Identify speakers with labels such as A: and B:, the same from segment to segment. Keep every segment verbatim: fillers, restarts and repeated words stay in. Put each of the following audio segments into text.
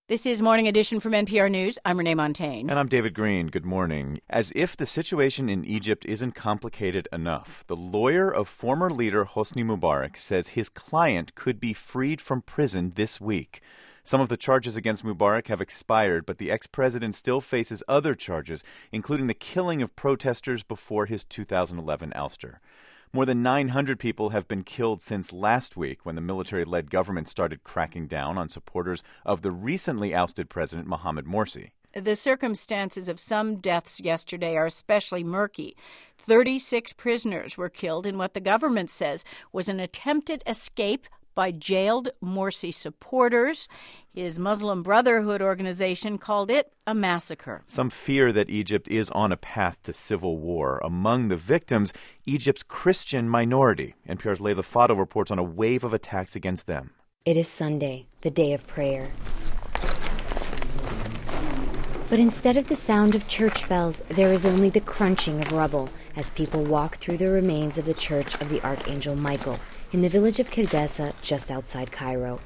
A: This is Morning Edition from N P R News. I'm Renee Montagne.
B: And I'm David Green. Good morning. As if the situation in Egypt isn't complicated enough, the lawyer of former leader Hosni Mubarak says his client could be freed from prison this week. Some of the charges against Mubarak have expired, but the ex-president still faces other charges, including the killing of protesters before his two thousand eleven ouster. More than nine hundred people have been killed since last week when the military-led government started cracking down on supporters of the recently ousted President Mohamed Morsi.
A: The circumstances of some deaths yesterday are especially murky. thirty-six prisoners were killed in what the government says was an attempted escape by jailed Morsi supporters. His Muslim Brotherhood organization called it a massacre.
B: Some fear that Egypt is on a path to civil war. Among the victims, Egypt's Christian minority. N P R's Leila Fadel reports on a wave of attacks against them.
C: It is Sunday, the day of prayer. But instead of the sound of church bells, there is only the crunching of rubble as people walk through the remains of the Church of the Archangel Michael in the village of Kerdessa, just outside Cairo.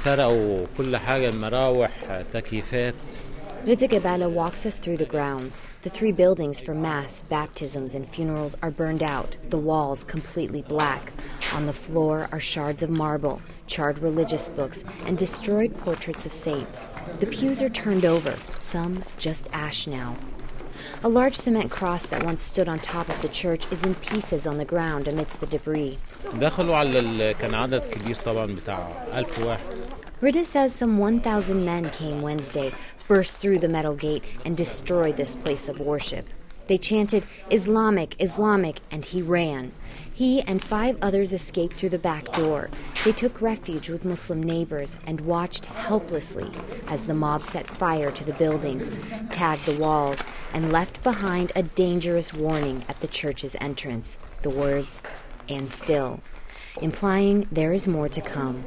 C: Rida Gabala walks us through the grounds. The three buildings for mass, baptisms, and funerals are burned out, the walls completely black. On the floor are shards of marble, charred religious books, and destroyed portraits of saints. The pews are turned over, some just ash now. A large cement cross that once stood on top of the church is in pieces on the ground amidst the debris. Rida says some one thousand men came Wednesday, burst through the metal gate, and destroyed this place of worship. They chanted, "Islamic, Islamic," and he ran. He and five others escaped through the back door. They took refuge with Muslim neighbors and watched helplessly as the mob set fire to the buildings, tagged the walls, and left behind a dangerous warning at the church's entrance. The words, "And still," implying there is more to come.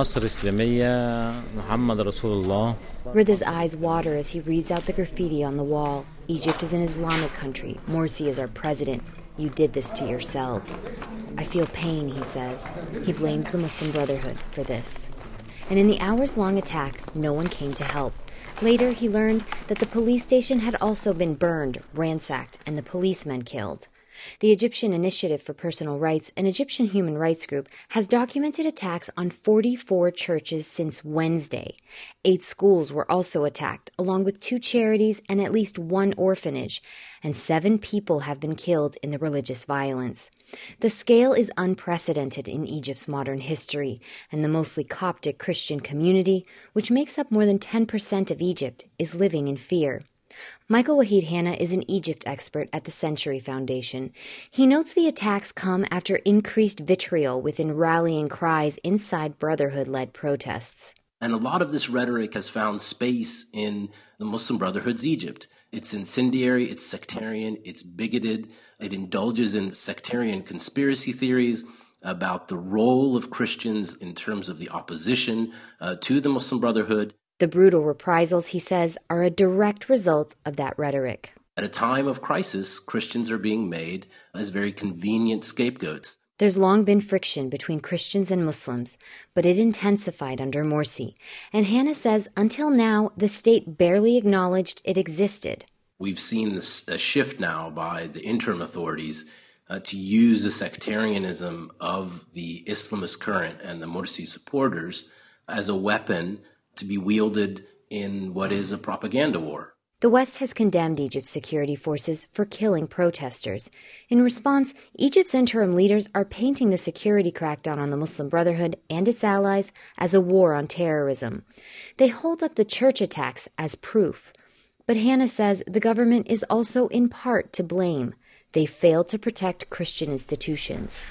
C: Rida's eyes water as he reads out the graffiti on the wall. "Egypt is an Islamic country. Morsi is our president. You did this to yourselves." "I feel pain," he says. He blames the Muslim Brotherhood for this. And in the hours-long attack, no one came to help. Later, he learned that the police station had also been burned, ransacked, and the policemen killed. The Egyptian Initiative for Personal Rights, an Egyptian human rights group, has documented attacks on forty-four churches since Wednesday. Eight schools were also attacked, along with two charities and at least one orphanage, and seven people have been killed in the religious violence. The scale is unprecedented in Egypt's modern history, and the mostly Coptic Christian community, which makes up more than ten percent of Egypt, is living in fear. Michael Wahid Hanna is an Egypt expert at the Century Foundation. He notes the attacks come after increased vitriol within rallying cries inside Brotherhood-led protests.
D: And a lot of this rhetoric has found space in the Muslim Brotherhood's Egypt. It's incendiary, it's sectarian, it's bigoted, it indulges in sectarian conspiracy theories about the role of Christians in terms of the opposition uh, to the Muslim Brotherhood.
C: The brutal reprisals, he says, are a direct result of that rhetoric.
D: At a time of crisis, Christians are being made as very convenient scapegoats.
C: There's long been friction between Christians and Muslims, but it intensified under Morsi. And Hanna says until now, the state barely acknowledged it existed.
D: We've seen this a shift now by the interim authorities uh, to use the sectarianism of the Islamist current and the Morsi supporters as a weapon to be wielded in what is a propaganda war.
C: The West has condemned Egypt's security forces for killing protesters. In response, Egypt's interim leaders are painting the security crackdown on the Muslim Brotherhood and its allies as a war on terrorism. They hold up the church attacks as proof. But Hanna says the government is also in part to blame. They failed to protect Christian institutions.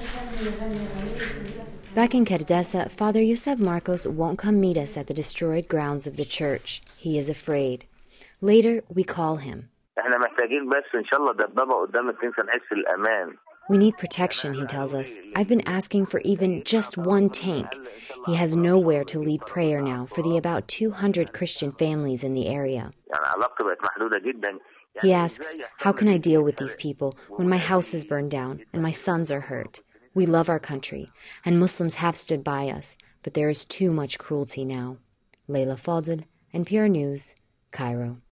C: Back in Kerdessa, Father Yusef Marcos won't come meet us at the destroyed grounds of the church. He is afraid. Later, we call him. We need protection, he tells us. I've been asking for even just one tank. He has nowhere to lead prayer now for the about two hundred Christian families in the area. He asks, how can I deal with these people when my house is burned down and my sons are hurt? We love our country, and Muslims have stood by us, but there is too much cruelty now. Leila Fadel, N P R News, Cairo.